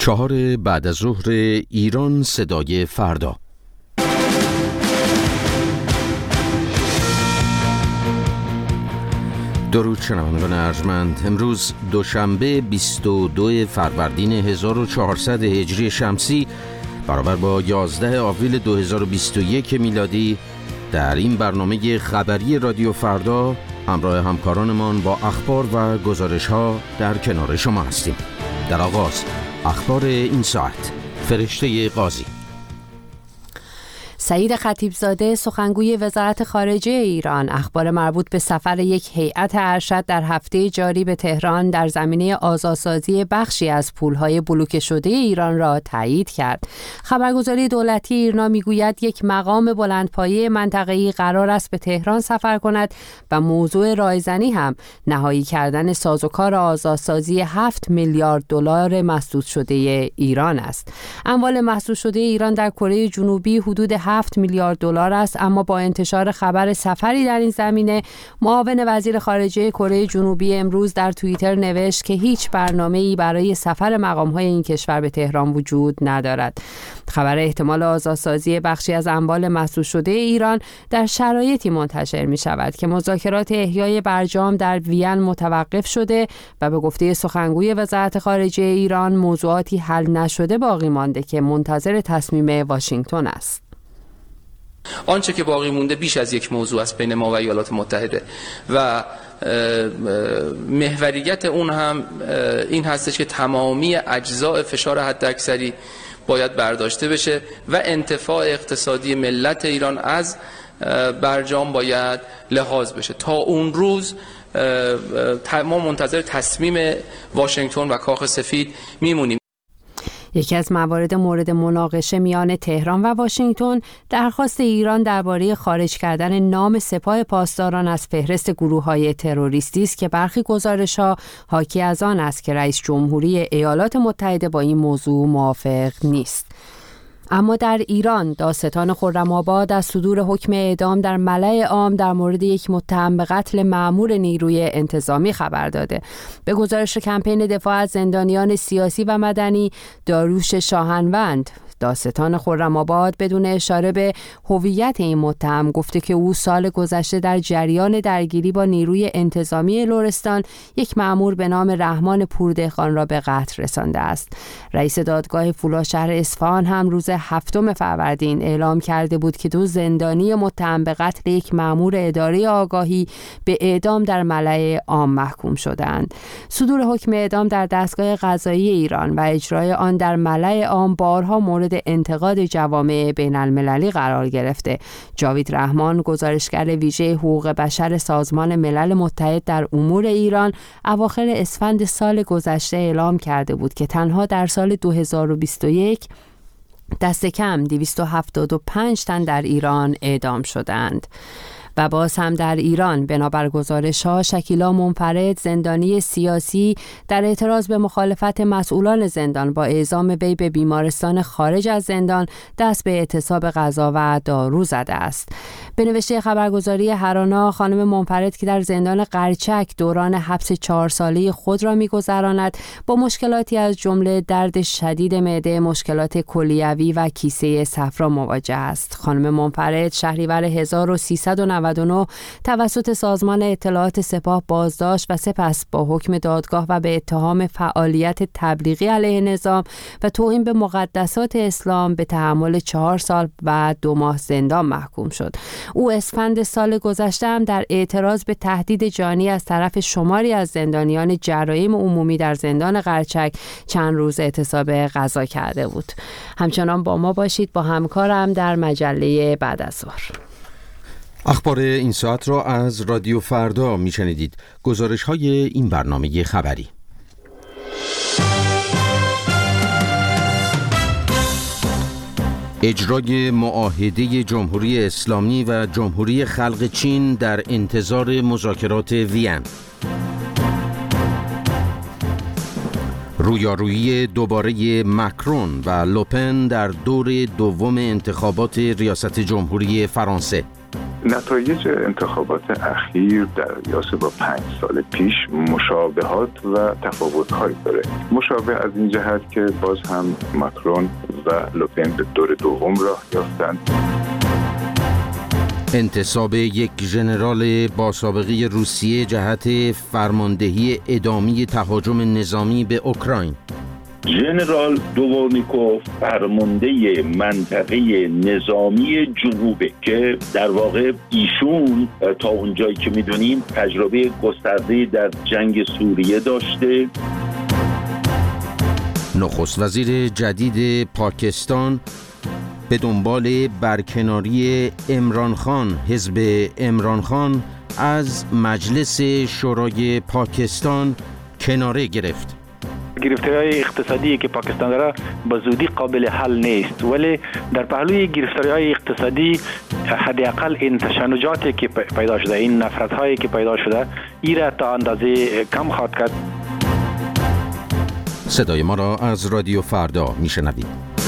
4 بعد از ظهر ایران صدای فردا. درود شنوندگان ارجمند. امروز دوشنبه 22 فروردین 1400 هجری شمسی برابر با 11 آوریل 2021 میلادی در این برنامه خبری رادیو فردا همراه همکارانمان با اخبار و گزارش‌ها در کنار شما هستیم. در آغاز اخبار این ساعت. فرشته قاضی. سعید خطیبزاده سخنگوی وزارت خارجه ایران اخبار مربوط به سفر یک هیئت ارشد در هفته جاری به تهران در زمینه آزادسازی بخشی از پولهای بلوکه شده ایران را تایید کرد. خبرگزاری دولتی ایرنا میگوید یک مقام بلندپایه منطقه‌ای قرار است به تهران سفر کند و موضوع رایزنی هم نهایی کردن سازوکار آزادسازی 7 میلیارد دلار مسدود شده ایران است. اموال مسدود شده ایران در کره جنوبی حدود 7 میلیارد دلار است، اما با انتشار خبر سفری در این زمینه معاون وزیر خارجه کره جنوبی امروز در توییتر نوشت که هیچ برنامه‌ای برای سفر مقام‌های این کشور به تهران وجود ندارد. خبر احتمال آزادسازی بخشی از اموال مسدود شده ایران در شرایطی منتشر می‌شود که مذاکرات احیای برجام در وین متوقف شده و به گفته سخنگوی وزارت خارجه ایران موضوعاتی حل نشده باقی مانده که منتظر تصمیم واشنگتن است. آنچه که باقی مونده بیش از یک موضوع است بین ما و ایالات متحده و محوریت اون هم این هستش که تمامی اجزاء فشار حداکثری باید برداشته بشه و انتفاع اقتصادی ملت ایران از برجام باید لحاظ بشه. تا اون روز ما منتظر تصمیم واشنگتن و کاخ سفید میمونیم. یکی از موارد مورد مناقشه میان تهران و واشنگتن درخواست ایران درباره خارج کردن نام سپاه پاسداران از فهرست گروه‌های تروریستی است که برخی گزارش‌ها حاکی از آن است که رئیس جمهوری ایالات متحده با این موضوع موافق نیست. اما در ایران دادستان خرم‌آباد از صدور حکم اعدام در ملأ عام در مورد یک متهم به قتل مأمور نیروی انتظامی خبر داده. به گزارش کمپین دفاع از زندانیان سیاسی و مدنی داریوش شاهنوند، دادستان خرم‌آباد بدون اشاره به هویت این متهم گفته که او سال گذشته در جریان درگیری با نیروی انتظامی لرستان یک مأمور به نام رحمان پوردهخان را به قتل رسانده است. رئیس دادگاه فولادشهر اصفهان هم روز 7 فروردین اعلام کرده بود که 2 زندانی متهم به قتل یک مأمور اداره آگاهی به اعدام در ملأ عام محکوم شدند. صدور حکم اعدام در دستگاه قضایی ایران و اجرای آن در ملأ عام بارها مورد انتقاد جوامع بین المللی قرار گرفته. جاوید رحمان، گزارشگر ویژه حقوق بشر سازمان ملل متحد در امور ایران، اواخر اسفند سال گذشته اعلام کرده بود که تنها در سال 2021 دست کم 275 تن در ایران اعدام شدند. و باز هم در ایران بنابر گزارش‌ها شکیلا منفرد، زندانی سیاسی، در اعتراض به مخالفت مسئولان زندان با اعزام وی به بیمارستان خارج از زندان دست به اعتصاب غذا و دارو زده است. به نوشته خبرگزاری هرانا، خانم منفرد که در زندان قرچک دوران حبس 4 ساله خود را می‌گذراند با مشکلاتی از جمله درد شدید معده، مشکلات کلیوی و کیسه صفرا مواجه است. خانم منفرد شهریور 1399 توسط سازمان اطلاعات سپاه بازداشت و سپس با حکم دادگاه و به اتهام فعالیت تبلیغی علیه نظام و توهین به مقدسات اسلام به تحمل 4 سال و 2 ماه زندان محکوم شد. او اسفند سال گذشته هم در اعتراض به تهدید جانی از طرف شماری از زندانیان جرایم عمومی در زندان قرچک چند روز اعتصاب غذا کرده بود. همچنان با ما باشید، با همکارم در مجله بعد از ظهر. اخبار این ساعت را از رادیو فردا میشنیدید. گزارش‌های این برنامه خبری. اجرای معاهده جمهوری اسلامی و جمهوری خلق چین در انتظار مذاکرات وین. رویارویی دوباره ماکرون و لوپن در دور دوم انتخابات ریاست جمهوری فرانسه. نتایج انتخابات اخیر در قیاس با 5 سال پیش مشابهات و تفاوت‌هایی داره. مشابه از این جهت که باز هم ماکرون و لوپن به دور دوم راه یافتند. انتصاب یک ژنرال با سابقه روسیه جهت فرماندهی ادامه تهاجم نظامی به اوکراین. ژنرال دوونیکوف فرمانده منطقه نظامی جنوبه که در واقع ایشون تا اونجایی که میدونیم تجربه گسترده در جنگ سوریه داشته. نخست وزیر جدید پاکستان به دنبال برکناری عمران خان، حزب عمران خان از مجلس شورای پاکستان کناره گرفت. گرفتاری‌های اقتصادی که پاکستان داره به زودی قابل حل نیست، ولی در پهلوی گرفتاری‌های اقتصادی حداقل این تشنجاتی که پیدا شده، این نفرت‌هایی که پیدا شده، ایره تا اندازه کم خواهد کرد. صدای ما را از رادیو فردا میشنوید.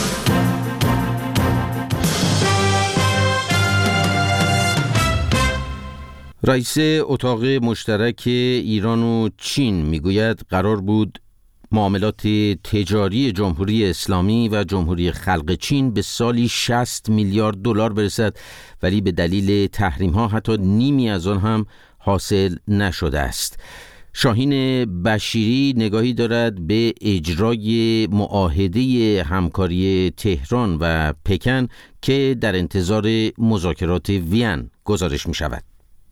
رئیس اتاق مشترک ایران و چین میگوید قرار بود معاملات تجاری جمهوری اسلامی و جمهوری خلق چین به سالی 60 میلیارد دلار برسد، ولی به دلیل تحریم‌ها حتی نیمی از آن هم حاصل نشده است. شاهین بشیری نگاهی دارد به اجرای معاهده همکاری تهران و پکن که در انتظار مذاکرات وین گزارش می شود.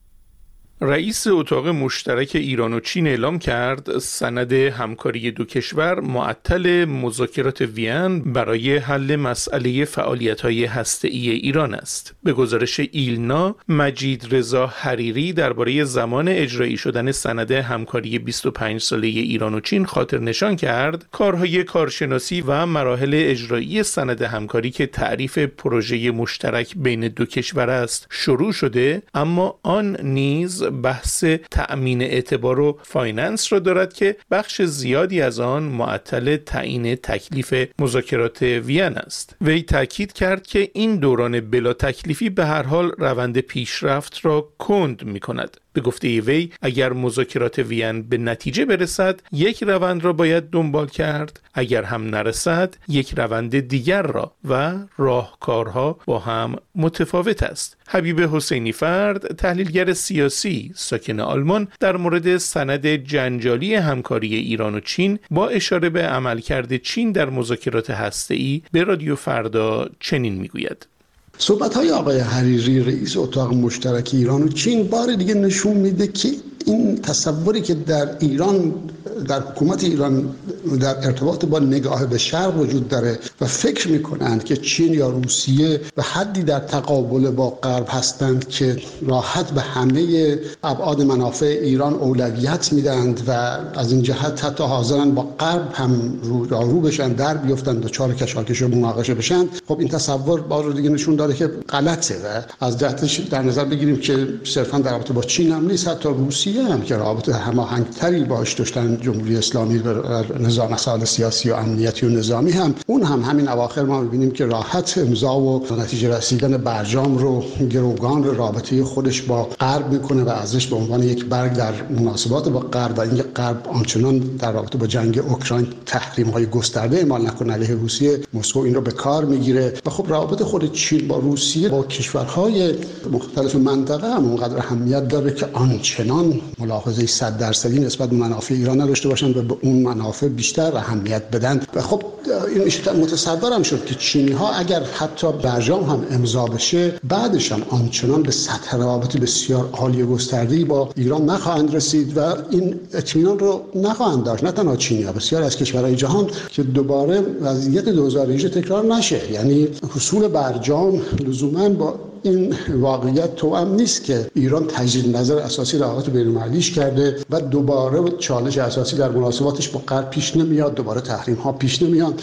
رئیس اتاق مشترک ایران و چین اعلام کرد سند همکاری دو کشور معطل مذاکرات وین برای حل مسئله فعالیت‌های هسته‌ای ایران است. به گزارش ایلنا، مجید رضا حریری درباره زمان اجرایی شدن سند همکاری 25 ساله ایران و چین خاطر نشان کرد کارهای کارشناسی و مراحل اجرایی سند همکاری که تعریف پروژه مشترک بین دو کشور است شروع شده، اما آن نیز بحث تأمین اعتبار و فایننس را دارد که بخش زیادی از آن معطل تعیین تکلیف مذاکرات وین است. وی تاکید کرد که این دوران بلا تکلیفی به هر حال روند پیشرفت را کند می کند. به گفته وی اگر مذاکرات وین به نتیجه برسد یک روند را باید دنبال کرد، اگر هم نرسد یک روند دیگر را و راهکارها با هم متفاوت است. حبیب حسینی فرد، تحلیلگر سیاسی ساکن آلمان، در مورد سند جنجالی همکاری ایران و چین با اشاره به عملکرد چین در مذاکرات هسته‌ای به رادیو فردا چنین میگوید: صحبت‌های آقای حریری رئیس اتاق مشترک ایران و چین بار دیگه نشون میده که این تصوری که در ایران، در حکومت ایران در ارتباط با نگاه به شرق وجود داره و فکر میکنند که چین یا روسیه به حدی در تقابل با غرب هستند که راحت به همه ابعاد منافع ایران اولویت میدند و از این جهت حتی حاضرن با غرب هم رو بشن، در بیفتند و چار کشاکش و مناقشه بشن. خب این تصور بار دیگه نشون داره که غلطه و از جهتش در نظر بگیریم که صرفا در رابطه با چین هم نیست، حتی روسیه هم که رابطه هماهنگتری باش داشتن جمهوری اسلامی و نظام مسائل سیاسی و امنیتی و نظامی هم، اون هم همین اواخر ما می‌بینیم که راحت امضا و نتیجه رسیدن برجام رو گروگان رو رابطه خودش با غرب میکنه و ازش به عنوان یک برگ در مناسبات با غرب و اینکه غرب آنچنان در رابطه با جنگ اوکراین تحریم‌های گسترده اعمال نکنه علیه روسیه، مسکو این رو به کار میگیره و خب رابطه خود چین با روسیه با کشورهای مختلف منطقه هم اونقدر اهمیت داره که آنچنان ملاحظه 100% نسبت به منافع ایران نداشته باشند و به اون منافع بیشتر اهمیت بدن. و خب این متصورم شد که چینی‌ها اگر حتی برجام هم امضا بشه بعدش هم آنچنان به سطح روابط بسیار عالی گسترده‌ای با ایران نخواهند رسید و این اطمینان رو نخواهند داشت، نه تنها چینی‌ها، بسیار از کشورهای جهان، که دوباره وضعیت 2018 تکرار نشه. یعنی حصول برجام لزوما با این واقعیت توأم نیست که ایران تجدید نظر اساسی روابط بین‌المللیش کرده و دوباره چالش اساسی در مناسباتش با غرب پیش نمیاد، دوباره تحریم ها پیش نمیاد.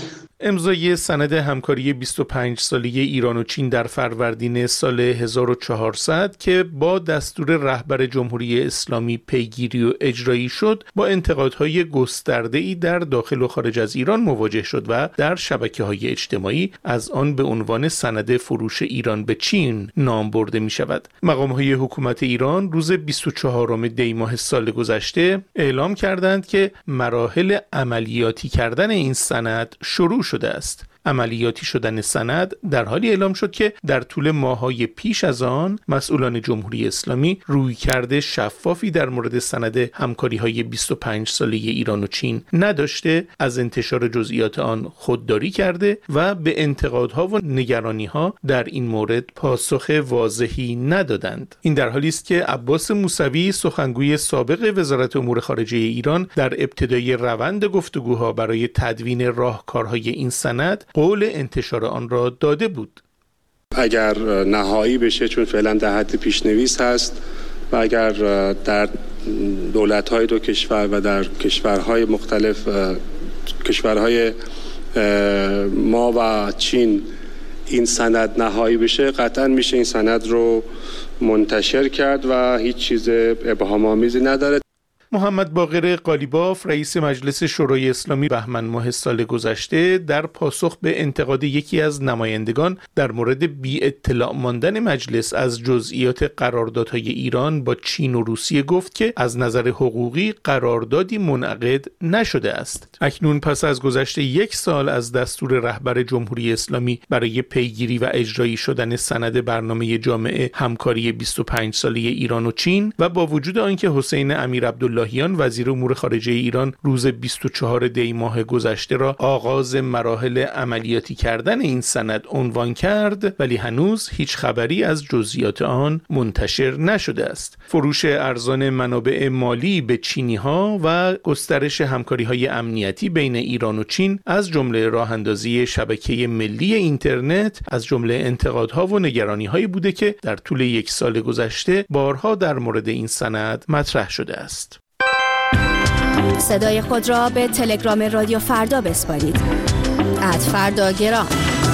امضای سند همکاری 25 ساله ایران و چین در فروردین سال 1400 که با دستور رهبر جمهوری اسلامی پیگیری و اجرایی شد، با انتقادهای گسترده‌ای در داخل و خارج از ایران مواجه شد و در شبکه‌های اجتماعی از آن به عنوان سند فروش ایران به چین نام برده می شود. مقام‌های حکومت ایران روز 24 دی ماه سال گذشته اعلام کردند که مراحل عملیاتی کردن این سند شروع شده است. عملیاتی شدن سند در حالی اعلام شد که در طول ماه‌های پیش از آن مسئولان جمهوری اسلامی رویکرد شفافی در مورد سند همکاری‌های 25 ساله ایران و چین نداشته، از انتشار جزئیات آن خودداری کرده و به انتقادها و نگرانی‌ها در این مورد پاسخ واضحی ندادند. این در حالی است که عباس موسوی، سخنگوی سابق وزارت امور خارجه ایران، در ابتدای روند گفتگوها برای تدوین راهکارهای این سند قول انتشار آن را داده بود. اگر نهایی بشه، چون فعلا در حد پیشنویس هست، و اگر در دولت‌های دو کشور و در کشورهای مختلف، کشورهای ما و چین، این سند نهایی بشه، قطعا میشه این سند رو منتشر کرد و هیچ چیز ابهام‌آمیزی نداره. محمد باقر قالیباف، رئیس مجلس شورای اسلامی، بهمن ماه سال گذشته در پاسخ به انتقاد یکی از نمایندگان در مورد بی اطلاع ماندن مجلس از جزئیات قراردادهای ایران با چین و روسیه گفت که از نظر حقوقی قراردادی منعقد نشده است. اکنون پس از گذشت 1 سال از دستور رهبر جمهوری اسلامی برای پیگیری و اجرایی شدن سند برنامه جامع همکاری 25 ساله ایران و چین و با وجود آنکه حسین امیرعبداللهیان وزیر امور خارجه ایران روز 24 دی ماه گذشته را آغاز مراحل عملیاتی کردن این سند عنوان کرد، ولی هنوز هیچ خبری از جزئیات آن منتشر نشده است. فروش ارزان منابع مالی به چینی‌ها و گسترش همکاری‌های امنیتی بین ایران و چین، از جمله راه‌اندازی شبکه ملی اینترنت، از جمله انتقادها و نگرانی‌هایی بوده که در طول 1 سال گذشته بارها در مورد این سند مطرح شده است. صدای خود را به تلگرام رادیو فردا بسپارید. @فرداگرام.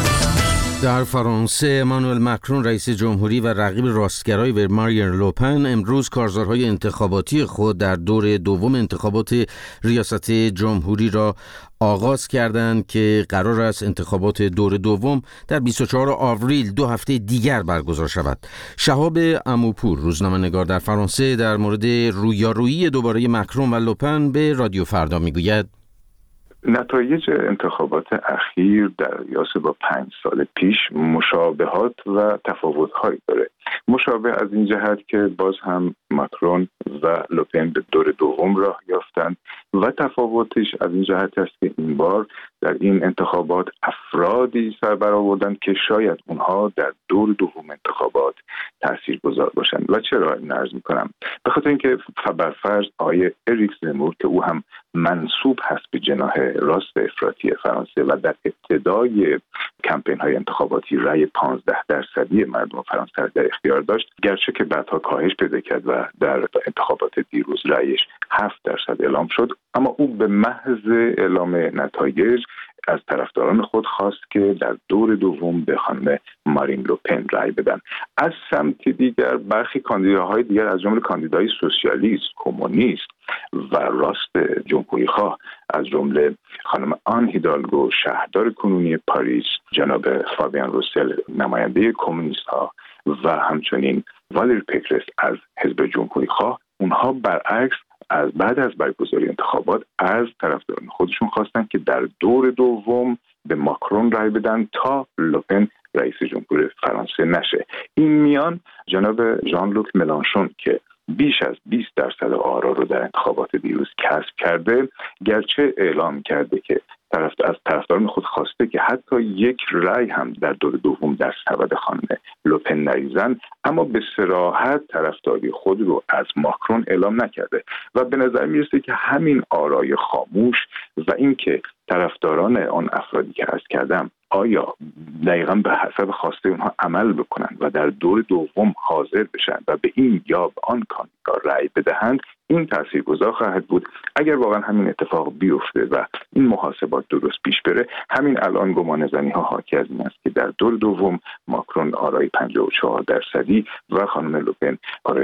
در فرانسه امانوئل مکرون رئیس جمهوری و رقیب راستگرای مارین لوپن امروز کارزارهای انتخاباتی خود در دور دوم انتخابات ریاست جمهوری را آغاز کردند که قرار است انتخابات دور دوم در 24 آوریل 2 هفته دیگر برگزار شود. شهاب عموپور، روزنامه‌نگار در فرانسه، در مورد رویارویی دوباره مکرون و لوپن به رادیو فردا میگوید: نتایج انتخابات اخیر در قیاس با 5 سال پیش مشابهات و تفاوت‌هایی داره. مشابه از این جهت که باز هم مکرون و لوپن به دور دوم راه یافتند و تفاوتش از این جهت است که این بار در این انتخابات افرادی سر برآوردند که شاید اونها در دور دوم انتخابات تاثیرگذار باشند. و چرا این عرض می‌کنم؟ به خاطر اینکه برفرض آقای اریک زمور که او هم منسوب هست به جناح راست افراطی فرانسه و در ابتدای کمپین‌های انتخاباتی رأی 15% مردم فرانسه در اختیار داشت، گرچه که بعدها کاهش پیدا کرد و در انتخابات دیروز رأیش 7% اعلام شد، اما او به محض اعلام نتایج از طرفداران خود خواست که در دور دوم به خانم مارین لوپن رأی بدن. از سمت دیگر برخی کاندیداهای دیگر از جمله کاندیدای سوسیالیست، کمونیست و راست جمهوری‌خواه از جمله خانم آن هیدالگو، شهردار کنونی پاریس، جناب فابیان روسل، نماینده کمونیست‌ها، و همچنین والر پیکرس از حزب جمهوری‌خواه، اونها برعکس از بعد از برگزاری انتخابات از طرفداران خودشون خواستن که در دور دوم به ماکرون رای بدن تا لوپن رئیس جمهور فرانسه نشه. این میان جناب ژان لوک ملانشون که بیش از 20% آرا رو در انتخابات دیروز کسب کرده، گرچه اعلام کرده که از طرفداران خود خواسته که حتی 1 رأی هم در دور دوم در سبد خانم لوپن نریزن، اما به صراحت طرفداری خود رو از ماکرون اعلام نکرده و به نظر میرسه که همین آرای خاموش و اینکه طرفداران آن افرادی که عرض کردم آیا دقیقاً به حسب خواسته اونها عمل بکنند و در دور دوم حاضر بشن و به این یا به آن کاندیدا رأی بدهند، این تاثیرگذار خواهد بود. اگر واقعا همین اتفاق بیفته و این محاسبات درست پیش بره، همین الان گمانه‌زنی ها حاکی از این است که در دور دوم ماکرون آرای 54% و خانم لوپن آرای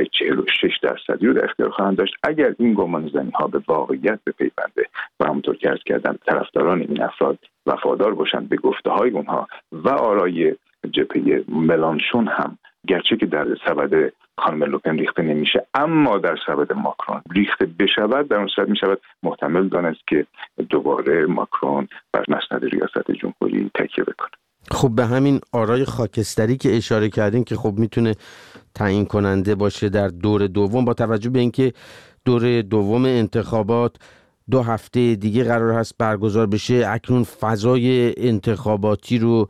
46% رو در اختیار خواهند داشت. اگر این گمانه‌زنی ها به واقعیت بپیونده و همونطور که عرض کردم طرفداران این افراد وفادار باشند به گفته‌های اونها و آرای جبهه ملانشون هم، گرچه که در سبد خانم لوپن ریخته نمیشه اما در سبد ماکرون ریخته بشود، در اون صورت میشود محتمل دانست که دوباره ماکرون بر مسند ریاست جمهوری تکیه بکنه. خب به همین آرای خاکستری که اشاره کردین که خب میتونه تعیین کننده باشه در دور دوم، با توجه به اینکه دور دوم انتخابات 2 هفته دیگه قرار هست برگزار بشه، اکنون فضای انتخاباتی رو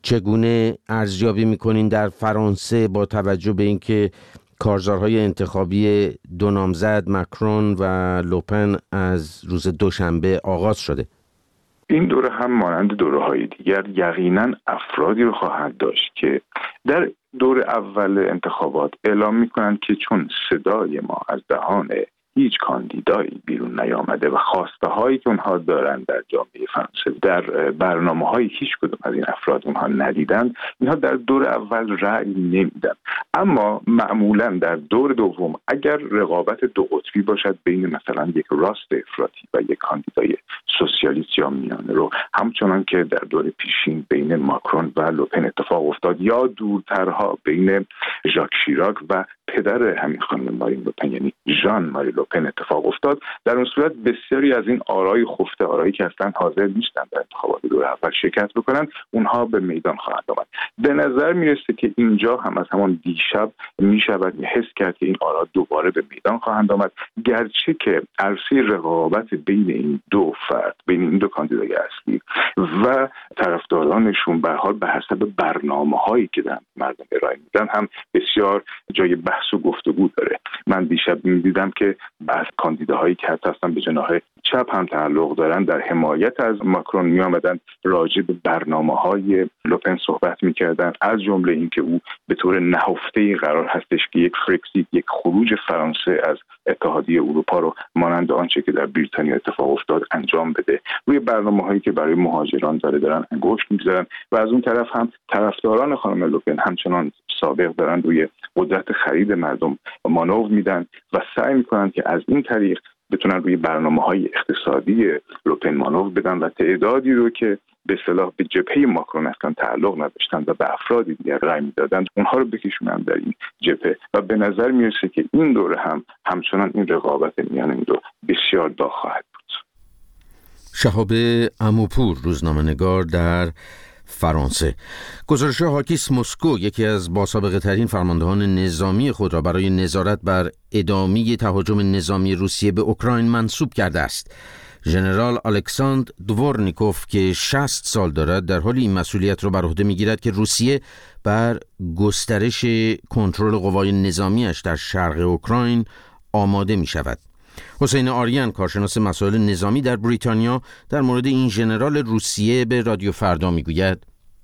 چگونه ارزیابی میکنین در فرانسه با توجه به اینکه کارزارهای انتخابی 2 نامزد ماکرون و لوپن از روز دوشنبه آغاز شده؟ این دوره هم مانند دوره‌های دیگر یقیناً افرادی رو خواهد داشت که در دور اول انتخابات اعلام میکنند که چون صدای ما از دهان هیچ کاندیدایی بیرون نیامده و خواسته هایی که اونها دارند در جامعه فرانسه در برنامه های هیچ کدوم از این افراد اونها ندیدند، اینها در دور اول رأی نمیدن. اما معمولا در دور دوم اگر رقابت 2 قطبی باشد بین مثلا یک راست افراطی و یک کاندیدای سوسیالیست یا میانه رو، همچنان که در دور پیشین بین ماکرون و لوپن اتفاق افتاد، یا دورترها بین ژاک شیراک و پدر همین خانم مارین لوپن یعنی ژان ماری لوپن اتفاق افتاد، در اون صورت بسیاری از این آرای خفته، آرایی که اصلا حاضر نیستن در انتخابات دور اول شرکت بکنن، اونها به میدان خواهند آمد. به نظر میرسه که اینجا هم از همان دیشب میشود حس کرد که این آرا دوباره به میدان خواهند آمد، گرچه که عرصه رقابت بین این 2 فرد، بین این 2 کاندیدای اصلی و طرفدارانشون به حال به حسب برنامه‌هایی که دارن مردم ارائه میدن هم بسیار جای بحث و گفتگو داره. من دیشب می‌دیدم که بعض کاندیداهایی که حتی اصلا به جناح چپ هم تعلق دارن در حمایت از ماکرون می‌آمدن، راجع به برنامه‌های لوپن صحبت می‌کردن، از جمله اینکه او به طور نهفته‌ای قرار هستش که یک فرکسیت، یک خروج فرانسه از اتحادیه اروپا رو مانند آنچه که در بریتانیا اتفاق افتاد انجام بده. روی برنامه‌هایی که برای مهاجران دارن انگشت می‌گذارن و از اون طرف هم طرفداران خانم لوپن همچنان سابق دارن روی قدرت خرید مردم مانور میدن و سعی میکنن که از این طریق بتونن روی برنامه‌های اقتصادی لوپن مانور بدن و تعدادی رو که به اصطلاح به جبهه ماکرون اصلا تعلق نداشتن و به افرادی دیگر رأی میدادن، اونها رو بکشونن در این جبهه. و به نظر میرسه که این دوره هم همچنان این رقابت میان این 2 بسیار داغ خواهد بود. شهاب عموپور، روزنامه‌نگار در فرانسه. گزارش حاکیست مسکو یکی از باسابقه ترین فرماندهان نظامی خود را برای نظارت بر ادامه تهاجم نظامی روسیه به اوکراین منصوب کرده است. ژنرال الکساندر دورنیکوف که 60 سال دارد در حال این مسئولیت را بر عهده می‌گیرد که روسیه بر گسترش کنترل قوای نظامیش در شرق اوکراین آماده می‌شود. حسین آریان، کارشناس مسائل نظامی در بریتانیا، در مورد این ژنرال روسیه به رادیو فردا میگوید: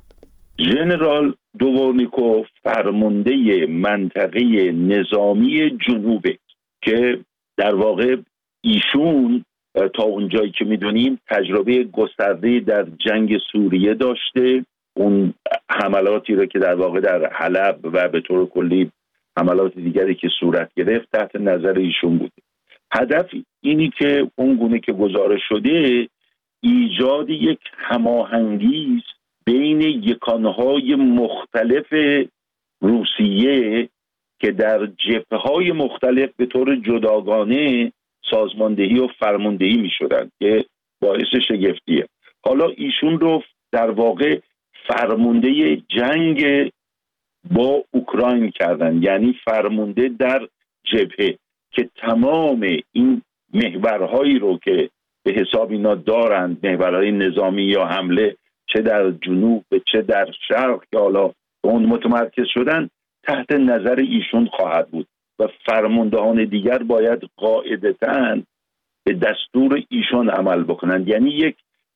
ژنرال دوورنیکوف فرمانده منطقه نظامی جنوبه که در واقع ایشون تا اونجایی که میدونیم تجربه گسترده در جنگ سوریه داشته. اون حملاتی رو که در واقع در حلب و به طور کلی حملات دیگری که صورت گرفت تحت نظر ایشون بوده. هدف اینی که اون گونه که گزارش شده ایجاد یک هماهنگی بین یکانهای مختلف روسیه که در جبهه‌های مختلف به طور جداگانه سازماندهی و فرماندهی می‌شدند که باعث شگفتیه. حالا ایشون رو در واقع فرمانده جنگ با اوکراین کردن، یعنی فرمانده در جبهه که تمام این محورهایی رو که به حساب اینا دارند، محورهای نظامی یا حمله، چه در جنوب چه در شرق که حالا اون متمرکز شدن، تحت نظر ایشون خواهد بود و فرماندهان دیگر باید قاعدتاً به دستور ایشون عمل بکنند. یعنی یک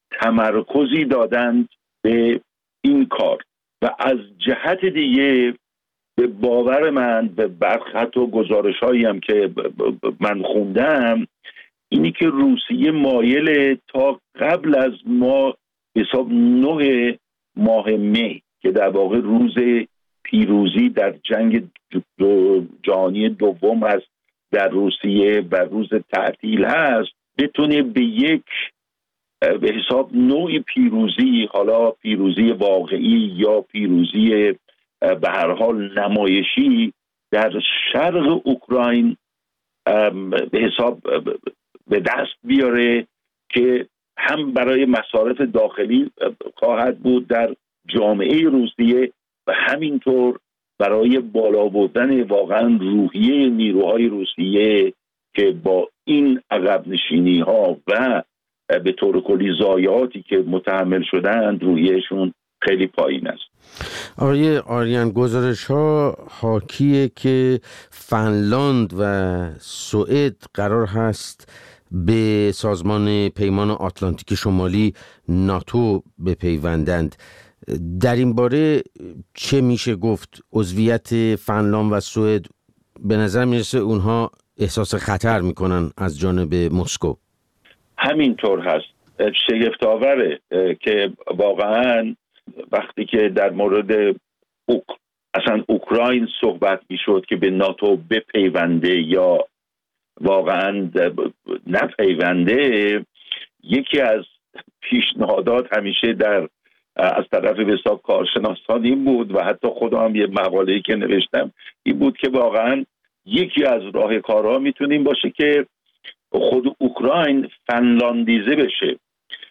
تمرکزی دادند به این کار. و از جهت دیگه به باور من، به برخط و گزارش هایی هم که من خوندم، اینی که روسیه مایل تا قبل از حساب 9 ماه می که در واقع روز پیروزی در جنگ جهانی دوم هست در روسیه و روز تعطیل هست، بتونه به یک به حساب نوعی پیروزی، حالا پیروزی واقعی یا پیروزی به هر حال نمایشی، در شرق اوکراین به حساب به دست بیاره که هم برای مصارف داخلی خواهد بود در جامعه روسیه و همینطور برای بالا بردن واقعا روحیه نیروهای روسیه که با این عقب نشینی ها و به طور کلی ضایعاتی که متحمل شدند روحیهشون خیلی پایین است. آقای آریان، گزارش ها حاکیه که فنلاند و سوئد قرار هست به سازمان پیمان آتلانتیک شمالی ناتو بپیوندند. در این باره چه میشه گفت؟ عضویت فنلاند و سوئد به نظر میرسه اونها احساس خطر میکنن از جانب مسکو. همینطور هست. شگفت‌آوره که واقعا وقتی که در مورد اصلا اوکراین صحبت میشد که به ناتو بپیونده یا واقعا نپیونده، یکی از پیشنهادات همیشه از طرف حساب کارشناسان این بود و حتی خودم یه مقاله‌ای که نوشتم این بود که واقعا یکی از راهکارها میتونیم باشه که خود اوکراین فنلاندیزه بشه،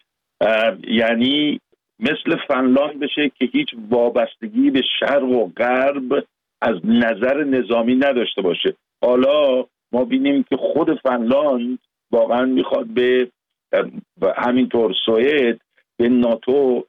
یعنی مثل فنلاند بشه که هیچ وابستگی به شرق و غرب از نظر نظامی نداشته باشه. حالا ما بینیم که خود فنلاند واقعا میخواد به همینطور سوئد به ناتو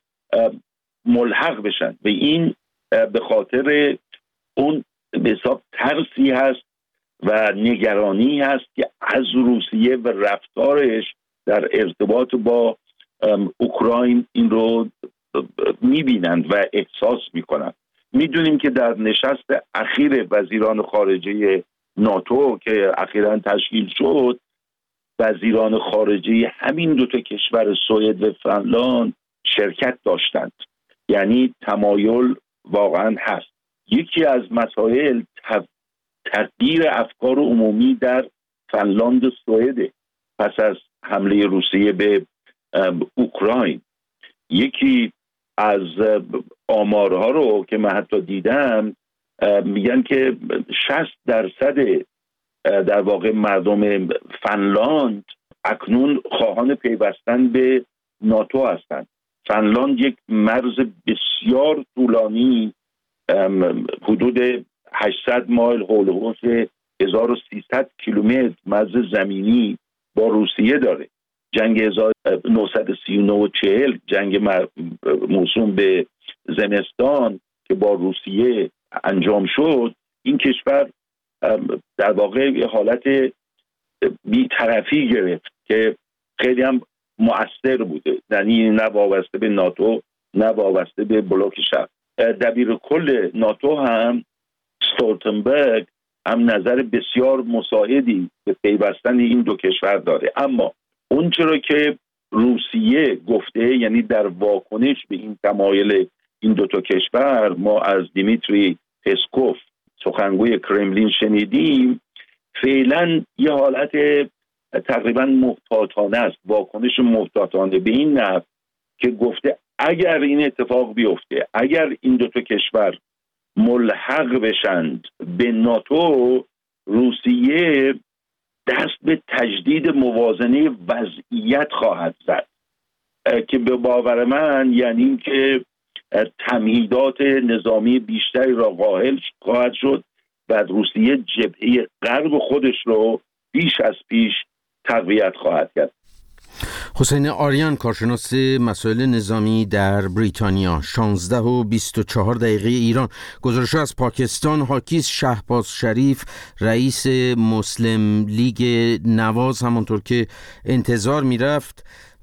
ملحق بشن و این به خاطر اون به حساب ترسی هست و نگرانی هست که از روسیه و رفتارش در ارتباط با اوکراین این رو میبینند و احساس میکنند. میدونیم که در نشست اخیر وزیران خارجه ناتو که اخیراً تشکیل شد، وزیران خارجه همین دو تا کشور سوئد و فنلاند شرکت داشتند، یعنی تمایل واقعا هست. یکی از مسائل تغییر افکار عمومی در فنلاند و سوئد پس از حمله روسیه به اوکراین. یکی از آمارها رو که من حتی دیدم میگن که 60% در واقع مردم فنلاند اکنون خواهان پیوستن به ناتو هستند. فنلاند یک مرز بسیار طولانی حدود 800 مایل حول و حوض 1300 کیلومتر مرز زمینی با روسیه داره. جنگ 1939 و 40 جنگ موسوم به زمستان که با روسیه انجام شد، این کشور در واقع یه حالت بی‌طرفی گرفت که خیلی هم مؤثر بوده، یعنی نه وابسته به ناتو نه وابسته به بلوک شرق. دبیر کل ناتو هم استولتنبرگ هم نظر بسیار مساعدی به پیوستن این دو کشور داره، اما اون چرا که روسیه گفته، یعنی در واکنش به این تمایل این دو تا کشور، ما از دیمیتری پسکوف سخنگوی کرملین شنیدیم، فعلا یه حالت تقریبا محتاطانه است، واکنش محتاطانه به این نحو که گفته اگر این اتفاق بیفته، اگر این دو تا کشور ملحق بشند به ناتو، روسیه دست به تجدید موازنه وضعیت خواهد زد که به باور من یعنی این که تمهیدات نظامی بیشتری را قائل خواهد شد و روسیه جبهه غرب خودش رو بیش از پیش تقویت خواهد کرد. حسین آریان، کارشناس مسائل نظامی در بریتانیا. 16:24 ایران. گزارش از پاکستان حاکیز شهباز شریف رئیس مسلم لیگ نواز همونطور که انتظار میرفت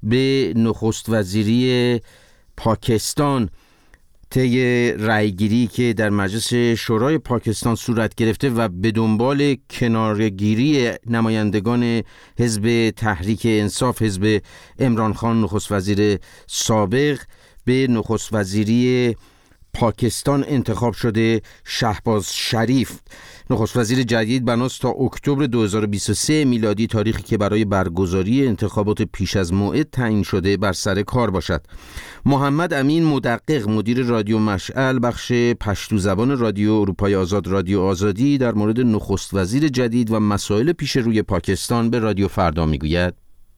به نخست وزیری پاکستان طی رأیگیری که در مجلس شورای پاکستان صورت گرفته و به دنبال کنارگیری نمایندگان حزب تحریک انصاف، حزب عمران خان نخست وزیر سابق، به نخست وزیری پاکستان انتخاب شده شهباز شریف. نخست وزیر جدید بناست تا اکتبر 2023 میلادی، تاریخی که برای برگزاری انتخابات پیش از موعد تعیین شده، بر سر کار باشد. محمد امین مدقق، مدیر رادیو مشعل بخش پشتو زبان رادیو اروپای آزاد، رادیو آزادی، در مورد نخست وزیر جدید و مسائل پیش روی پاکستان به رادیو فردا میگوید: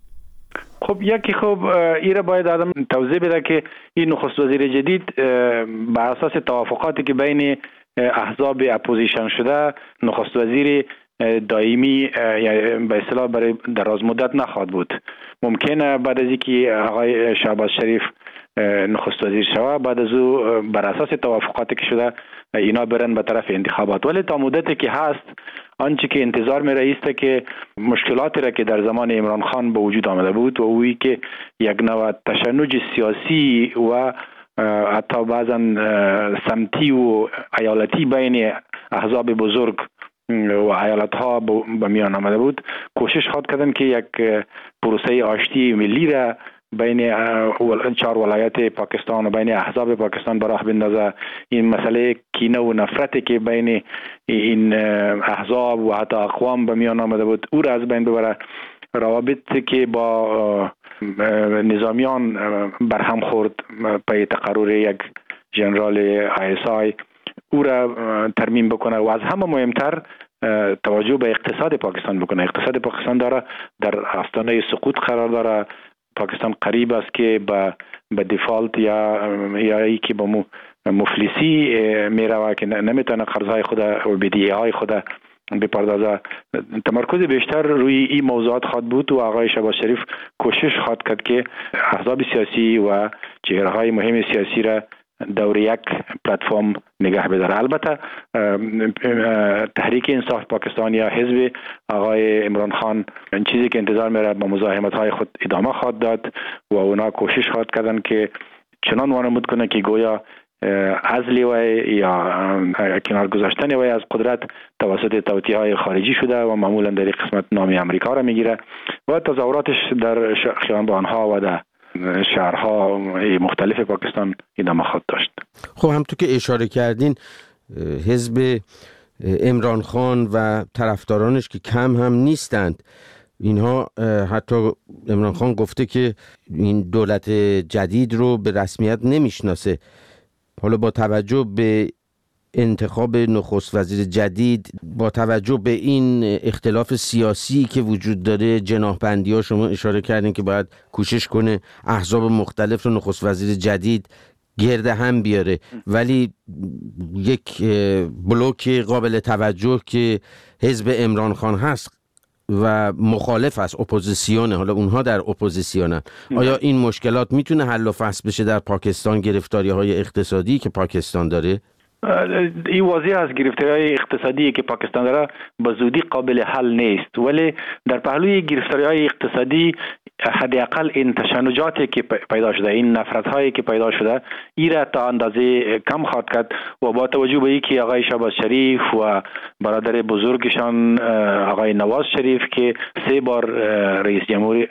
خب یکی ایره باید آدم توضیح بده که این نخست وزیر جدید بر اساس توافقاتی که بین احزاب اپوزیشن شده نخست وزیر دائمی به اصطلاح برای دراز مدت نخواهد بود. ممکنه بعد از اینکه آقای شهباز شریف نخست وزیر شود، بعد از او بر اساس توافقاتی که شده اینا برن به طرف انتخابات. ولی تا مدتی که هست آنچه که انتظار میره است که مشکلاتی را که در زمان عمران خان به وجود آمده بود و اویی که یک نوع تشنج سیاسی و حتی بعضا سمتی و ایالتی بین احزاب بزرگ و ایالت ها به میان آمده بود، کوشش خواهد کردن که یک پروسه آشتی ملی را بین 4 ولایت پاکستان و بین احزاب پاکستان براه بندازه. این مسئله کینه و نفرتی که بین این احزاب و حتی اقوام به میان آمده بود او را از بین ببره. روابطی که با نظامیان برهم خورد پی تقرر یک ژنرال ISI او را ترمیم بکنه و از همه مهمتر توجه به اقتصاد پاکستان بکنه. اقتصاد پاکستان داره در آستانه سقوط قرار داره. پاکستان قریب است که به دیفالت یا ای که به مفلسی میروه که نمیتونه قرضهای خود و بدهی‌های خود بپردازه. تمرکز بیشتر روی این موضوعات خواهد بود و آقای شهباز شریف کوشش خواهد کرد که احزاب سیاسی و چهره‌های مهم سیاسی را دور یک پلتفرم نگه بداره. البته تحریک انصاف پاکستان یا حزب آقای عمران خان این چیزی که انتظار میره با مزاحمت‌های خود ادامه خواهد داد و اونا کوشش خواهد کردن که چنان وانمود کنه که گویا عزل وی یا کنار گذاشتن وی از قدرت توسط توطئه‌های خارجی شده و معمولا در این قسمت نام امریکا را میگیره و تظاهراتش در خیابان‌ها و در شهرها مختلف پاکستان ادامه خواهد داشت. خب همونطور که اشاره کردین، حزب عمران خان و طرفدارانش که کم هم نیستند، اینها حتی عمران خان گفته که این دولت جدید رو به رسمیت نمیشناسه. حالا با توجه به انتخاب نخست وزیر جدید، با توجه به این اختلاف سیاسی که وجود داره، جناح‌بندی‌ها، شما اشاره کردین که باید کوشش کنه احزاب مختلف رو نخست وزیر جدید گرد هم بیاره، ولی یک بلوک قابل توجه که حزب عمران خان هست و مخالف است، اپوزیسیونه، حالا اونها در اپوزیسیونن، آیا این مشکلات میتونه حل و فصل بشه در پاکستان؟ گرفتاری‌های اقتصادی که پاکستان داره، این واضح است گرفتاری‌های اقتصادی که پاکستان داره به زودی قابل حل نیست، ولی در پهلوی گرفتاری‌های اقتصادی حداقل این تشنجاتی که پیدا شده، این نفرت‌هایی که پیدا شده، این را تا اندازه کم خواهد کرد و با توجه به اینکه آقای شهباز شریف و برادر بزرگشان آقای نواز شریف که 3 بار رئیس جمهوری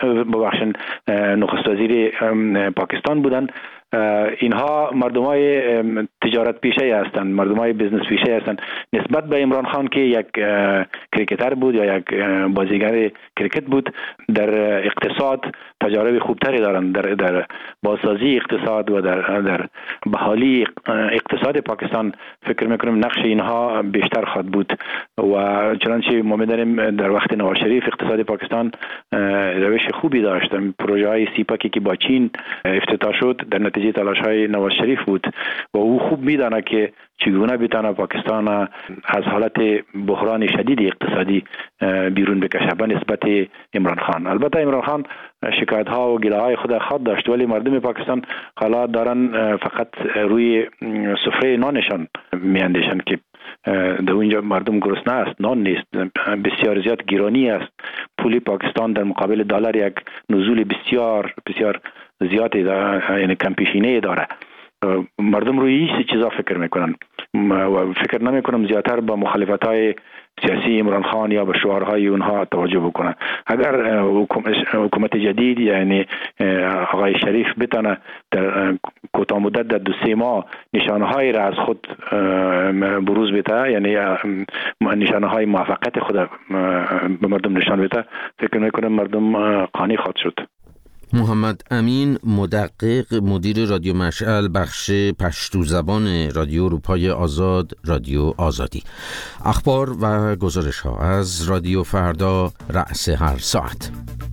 نخست وزیر پاکستان بودند، اینها مردمای تجارت پیشه هستند، مردمای بزنس پیشه هستند. نسبت به عمران خان که یک کریکتر بود یا یک بازیگر کریکت بود، در اقتصاد تجارب خوبتری دارند. در بازسازی اقتصاد و در بحالی اقتصاد پاکستان فکر میکنم نقش اینها بیشتر خواهد بود و چنانچه ما می‌دانیم در وقت نواز شریف اقتصاد پاکستان روش خوبی داشت. پروژه های سیپاکی که با چین افتتاح شد در نتیجه تلاش های نواز شریف بود و او خوب میدانه که چگونه بتونه پاکستان از حالت بحران شدید اقتصادی بیرون بکشه به نسبت عمران خان. البته عمران خان شکایت ها و گله های خود خود داشت، ولی مردم پاکستان حالا دارن فقط روی سفره نانشان میاندیشن که در اینجا مردم گرسنه است، نان نیست، بسیار زیاد گرانی است. پول پاکستان در مقابل دلار یک نزول بسیار بسیار زیادی داره، یعنی کم پیشینه داره. مردم روی این چیزا فکر میکنن و فکر نمیکنم زیادتر با مخالفت‌های سیاسی عمران خان یا به شعارهای اونها توجه بکنن. اگر حکومت جدید یعنی آقای شریف بتونه در کوتاه مدت در 2-3 ماه نشانه‌های را از خود بروز بده، یعنی نشانه‌های موفقیت خود به مردم نشان بده، فکر میکنم مردم قانع خواهد شد. محمد امین مدقق، مدیر رادیو مشعل بخش پشتو زبان رادیو اروپای آزاد، رادیو آزادی. اخبار و گزارش ها از رادیو فردا رأس هر ساعت.